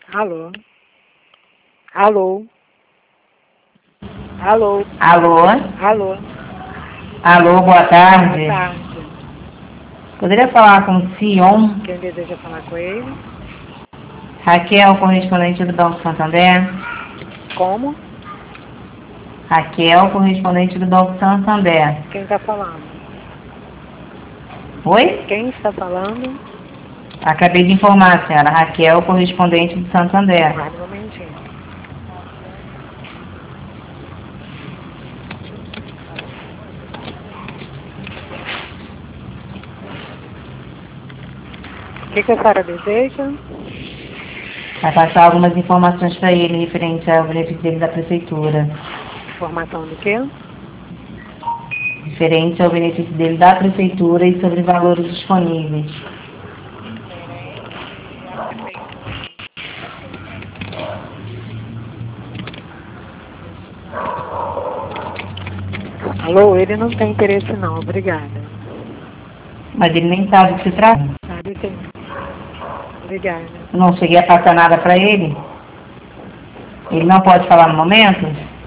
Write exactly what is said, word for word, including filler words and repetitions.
Alô? Alô? Alô? Alô? Alô? Alô, boa tarde. Boa tarde. Poderia falar com o Sion? Quem deseja falar com ele? Raquel, correspondente do Banco Santander. Como? Raquel, correspondente do Banco Santander. Quem está falando? Oi? Quem está falando? Acabei de informar, senhora. Raquel, correspondente do Santander. Aguarde um momentinho. O que, que a senhora deseja? Vai passar algumas informações para ele referente ao benefício dele da prefeitura. Informação do quê? Referente ao benefício dele da prefeitura e sobre valores disponíveis. Alô, ele não tem interesse não, obrigada. Mas ele nem sabe o que se trata. Sabe sim. Obrigada. Eu não cheguei a passar nada para ele. Ele não pode falar no momento?